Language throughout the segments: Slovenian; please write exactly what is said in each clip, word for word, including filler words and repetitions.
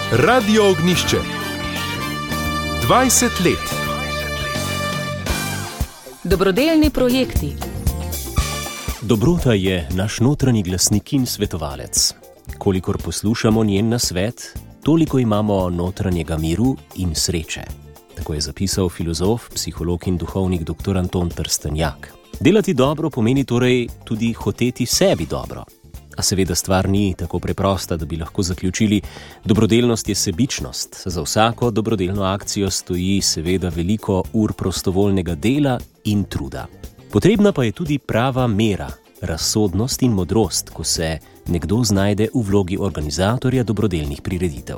Radio Ognjišče. dvajset let. Dobrodelni projekti. Dobrota je naš notranji glasnik in svetovalec. Kolikor poslušamo njen nasvet, toliko imamo notranjega miru in sreče. Tako je zapisal filozof, psiholog in duhovnik dr. Anton Trstenjak. Delati dobro pomeni torej tudi hoteti sebi dobro. A seveda stvar ni tako preprosta, da bi lahko zaključili, dobrodelnost je sebičnost. Za vsako dobrodelno akcijo stoji seveda veliko ur prostovoljnega dela in truda. Potrebna pa je tudi prava mera, razsodnost in modrost, ko se nekdo znajde v vlogi organizatorja dobrodelnih prireditev.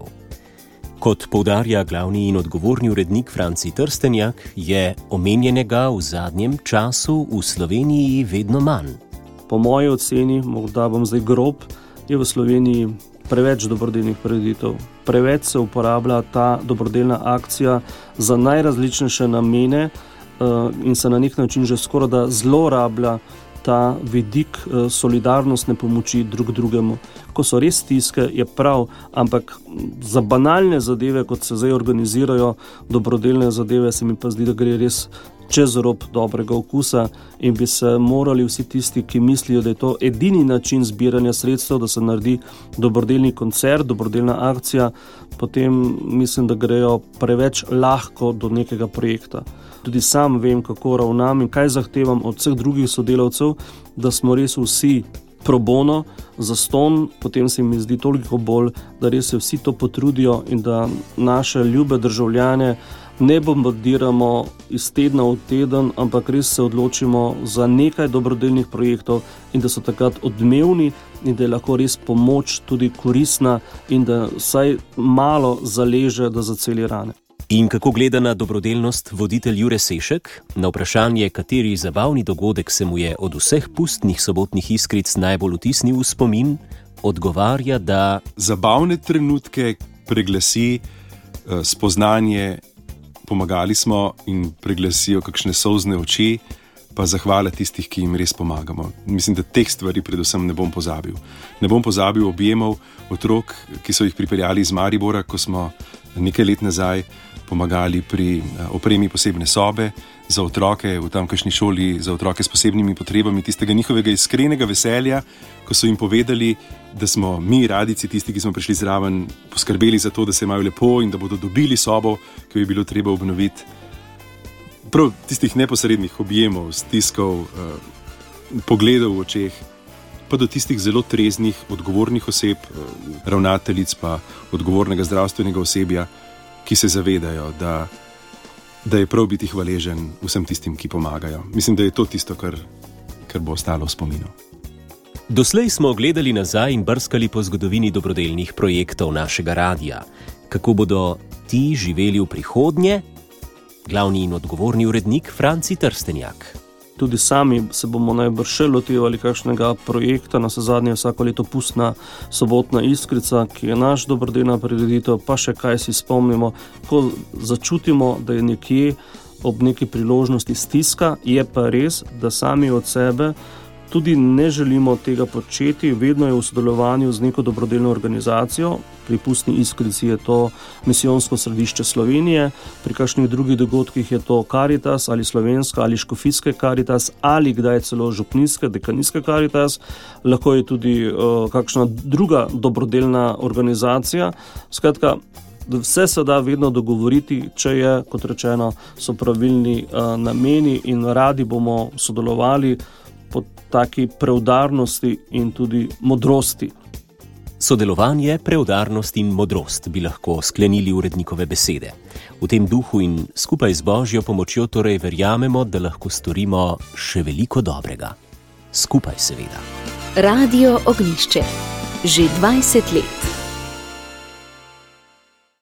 Kot poudarja glavni in odgovorni urednik Franci Trstenjak, je omenjenega v zadnjem času v Sloveniji vedno manj. Po moji oceni, morda bom zdaj grob, je v Sloveniji preveč dobrodelnih prireditev. Preveč se uporablja ta dobrodelna akcija za najrazličnejše namene in se na nek način že skoraj da zlorablja ta vidik solidarnostne pomoči drug drugemu. Ko so res stiske, je prav, ampak za banalne zadeve, kot se zdaj organizirajo dobrodelne zadeve, se mi pa zdi, da gre res čez rob dobrega okusa in bi se morali vsi tisti, ki mislijo, da je to edini način zbiranja sredstev, da se naredi dobrodelni koncert, dobrodelna akcija, potem mislim, da grejo preveč lahko do nekega projekta. Tudi sam vem, kako ravnam in kaj zahtevam od vseh drugih sodelavcev, da smo res vsi pro bono, zastonj, potem se mi zdi toliko bolj, da res se vsi to potrudijo in da naše ljube državljane ne bombardiramo iz tedna v teden, ampak res se odločimo za nekaj dobrodelnih projektov in da so takrat odmevni in da je lahko res pomoč tudi koristna in da vsaj malo zaleže, da zaceli rane. In kako gleda na dobrodelnost voditelj Jure Sešek? Na vprašanje, kateri zabavni dogodek se mu je od vseh pustnih sobotnih iskric najbolj vtisnil v spomin, odgovarja, da zabavne trenutke preglasi spoznanje, pomagali smo in preglasijo kakšne solzne oči, pa zahvala tistih, ki jim res pomagamo. Mislim, da teh stvari predvsem ne bom pozabil. Ne bom pozabil objemov otrok, ki so jih pripeljali iz Maribora, ko smo nekaj let nazaj pomagali pri opremi posebne sobe za otroke v tamkajšnji šoli, za otroke s posebnimi potrebami, tistega njihovega iskrenega veselja, ko so jim povedali, da smo mi, radijci, tisti, ki smo prišli zraven, poskrbeli za to, da se imajo lepo in da bodo dobili sobo, ki bi bilo treba obnoviti. Prav tistih neposrednih objemov, stiskov, eh, pogledov v očeh, pa do tistih zelo treznih, odgovornih oseb, eh, ravnateljic pa odgovornega zdravstvenega osebja, ki se zavedajo, da, da je prav biti hvaležen vsem tistim, ki pomagajo. Mislim, da je to tisto, kar, kar bo ostalo v spominu. Doslej smo gledali nazaj in brskali po zgodovini dobrodelnih projektov našega radija. Kako bodo ti živeli v prihodnje? Glavni in odgovorni urednik Franci Trstenjak. Tudi sami se bomo najbrž še lotevali kakšnega projekta, na zadnje vsako leto pustna sobotna iskrica, ki je naš dobrodelna prireditev, pa še kaj si spomnimo, ko začutimo, da je nekje ob neki priložnosti stiska, je pa res, da sami od sebe tudi ne želimo tega početi, vedno je v sodelovanju z neko dobrodelno organizacijo. Pri pustni iskrici je to Misijonsko središče Slovenije, pri kakšnih drugih dogodkih je to Karitas ali Slovenska ali Škofijske Karitas ali kdaj celo Župnijske, Dekanijske Karitas, lahko je tudi uh, kakšna druga dobrodelna organizacija. Skratka, vse se da vedno dogovoriti, če je, kot rečeno, so pravilni uh, nameni in radi bomo sodelovali po taki preudarnosti in tudi modrosti. Sodelovanje, preudarnost in modrost bi lahko sklenili urednikove besede. V tem duhu in skupaj z Božjo pomočjo torej verjamemo, da lahko storimo še veliko dobrega. Skupaj seveda. Radio Ognjišče. Že dvajset let.